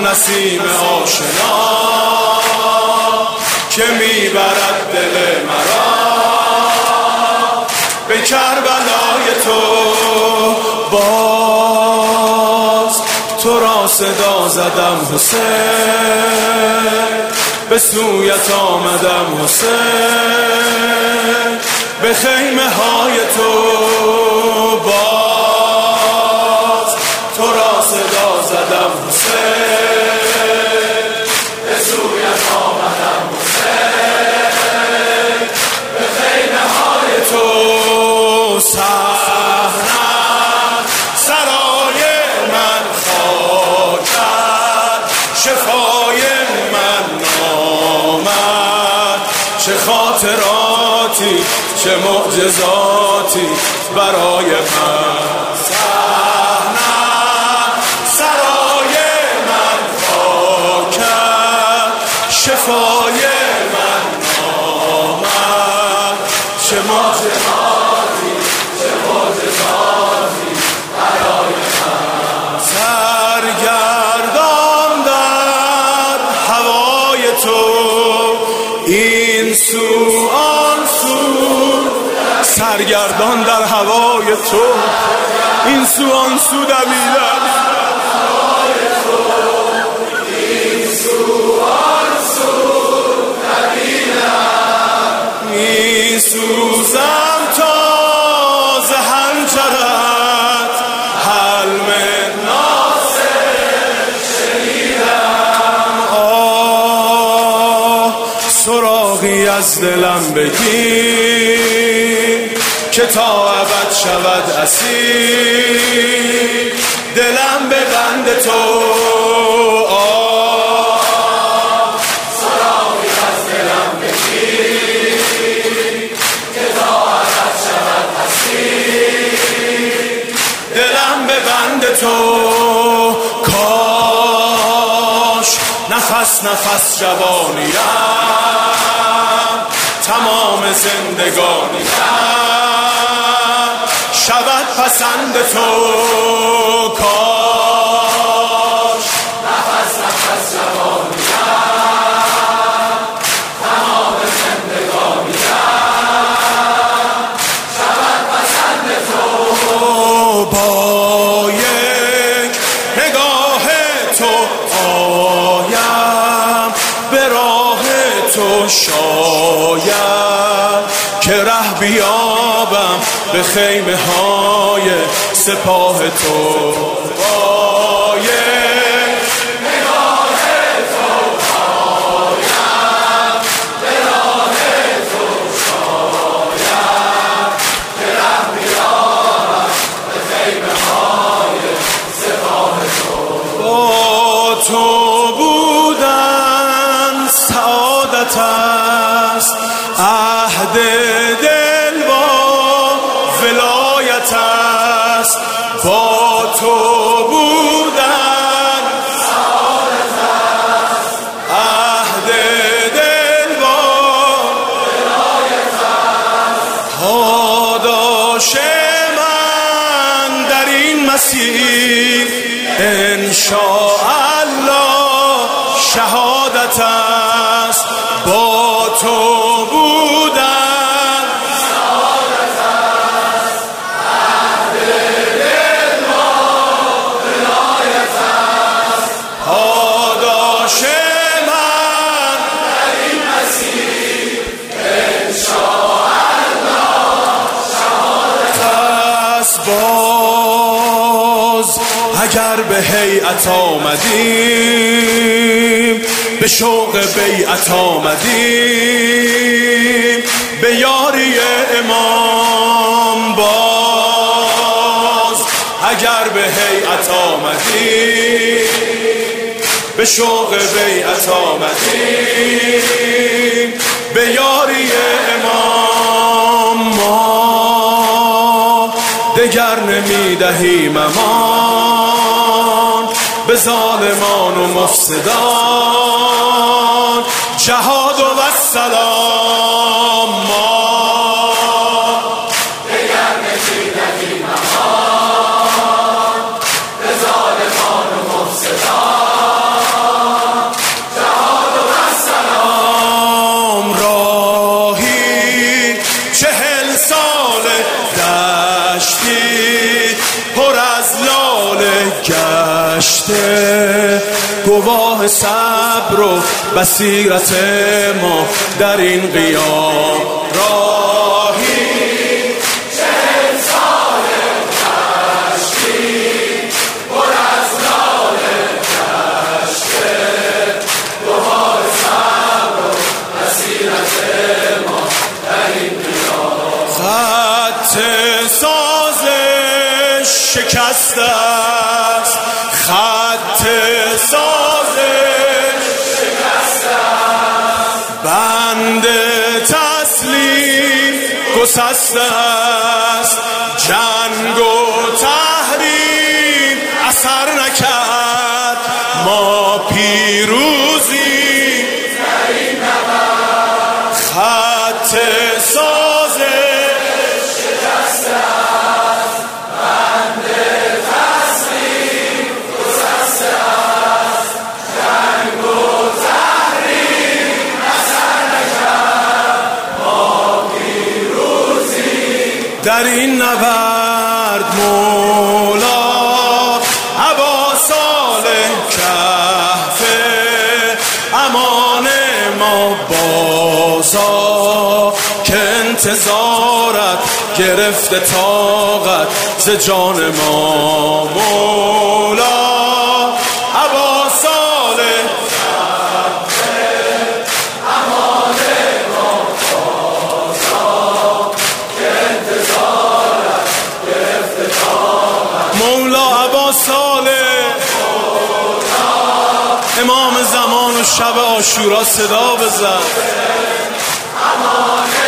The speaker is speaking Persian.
نسیم آشنا که میبرد دل مرا به کربلای تو. باز تو را صدا زدم حسین، به سویت آمدم حسین، به خیمه های تو. باز تو را صدا زدم حسین، به سویت آمدم حسین، به خیمه های تو. صحنه سرای من خاکت، شفای من نامد، چه خاطراتی چه معجزاتی برای من. صحنه سرای من خاکت، شفای من نامد، چه معجزاتی چه معجزاتی برای من. سرگردان در هوای تو، این سو آن سو، سرگردان در هوای تو، این سو آن سو دویدم. این سو آن سو دویدم، می سوزم تا ز حنجرت حلم ناصر شنیدم. آه سراغی از دلم بگیر که تا ابد شود اسیر دلم به بند تو. سراغی از دلم بگیر که تا ابد شود اسیر دلم به بند تو. کاش نفس نفس جوانیم، تمام زندگانیم شود پسند تو. کاش نفس نفس جوانیم، تمام زندگانیم شود پسند تو. با یک نگاه تو آیم به راه تو، شاید که ره بیابم به خیمه های سپاه تو. با یک نگاه تو آیم به راه تو، شاید که ره بیابم به خیمه های سپاه تو. با تو بودن سعادت است، عهد دل با ولایت است. با تو بودن سعادت است، عهد دل با ولایت است. پاداش من در این مسیر انشاءالله شهادت است. با تو بودن سعادت است، عهد دل با ولایت است. پاداش من در این مسیر انشاءالله شهادت است. باز اگر به هیئت آمدیم، به شوق بیعت آمدیم، به یاری امام. باز اگر به هیئت آمدیم، به شوق بیعت آمدیم، به یاری امام. ما دگر نمیدهیم امان به ظالمان و مفسدان، جهاد و السلام. ما دگر نمیدهیم امان به ظالمان و مفسدان، از لاله گشته، گواه صبر و بصیرت ما در این قیام. راهی 40 ساله گشتیم، پر از لاله گشته، گواه صبر و بصیرت ما در این قیام. خط سازش شکسته است، خط سازش شکسته است، بند تسلیم گسسته است، جنگ و تحریم اثر نکرد، ما پیروزی در این نبرد. خط سازش شکسته است، بند تسلیم گسسته است، جنگ و تحریم اثر نکرد، ما پیروزی در این نبرد. مولا ابا صالح کهفه، امان ما بازا که انتظارت گرفته طاقت ز جان ما. مولا ابا صالح کهفه، امان ما بازا که انتظارت گرفته طاقت. مولا ابا صالح، امام زمان و شب عاشورا صدا بزن.